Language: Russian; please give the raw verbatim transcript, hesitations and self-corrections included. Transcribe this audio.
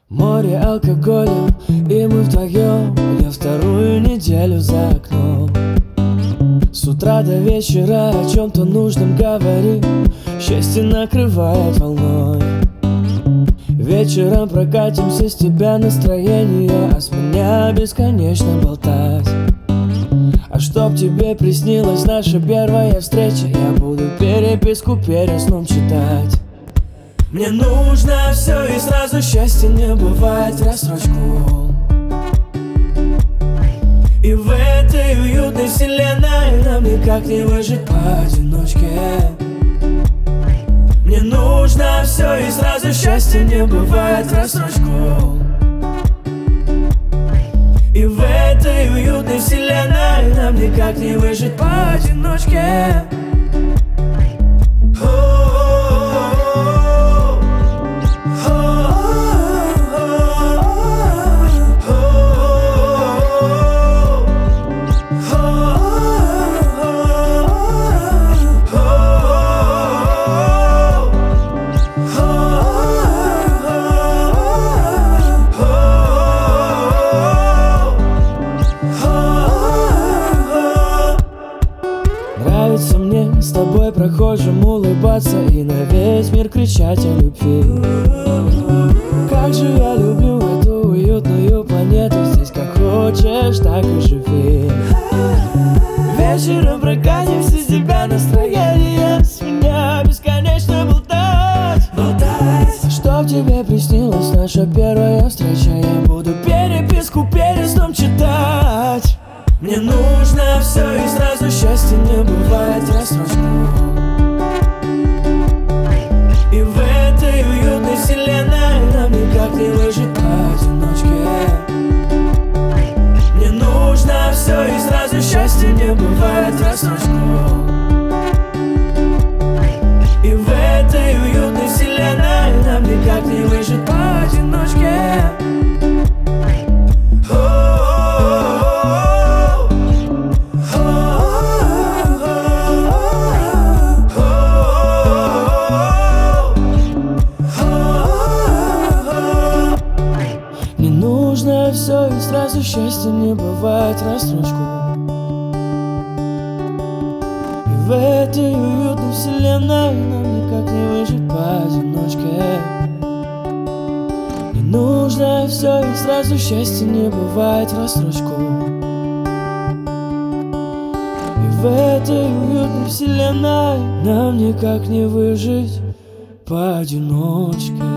Море алкоголя, и мы вдвоем. Я вторую неделю за окном. С утра до вечера о чем-то нужном говорим. Счастье накрывает волной. Вечером прокатимся, с тебя настроение, а с меня бесконечно болтать. А чтоб тебе приснилась наша первая встреча, я буду переписку перед сном читать. Мне нужно все и сразу, счастья не бывает в рассрочку. И в этой уютной вселенной нам никак не выжить поодиночке. Мне нужно все и сразу, счастья не бывает в рассрочку. И в этой уютной вселенной нам никак не выжить поодиночке. Нравится мне с тобой прохожим улыбаться и на весь мир кричать о любви. Как же я люблю эту уютную планету. Здесь как хочешь, так и живи. Вечером прокатимся, с тебя настроение, с меня бесконечно болтать, болтать. А чтоб тебе приснилась наша первая встреча, я буду переписку перед сном читать. Мне нужно все и сразу, счастья не бывает в рассрочку. И в этой уютной вселенной нам никак не выжить поодиночке. Мне нужно все и сразу, счастья не бывает в рассрочку. И в этой уютной вселенной нам никак не выжить поодиночке. Нужно все и сразу, счастья не бывает в рассрочку. И в этой уютной вселенной нам никак не выжить поодиночке. Не нужно все и сразу, счастья не бывает в рассрочку. И в этой уютной вселенной нам никак не выжить поодиночке.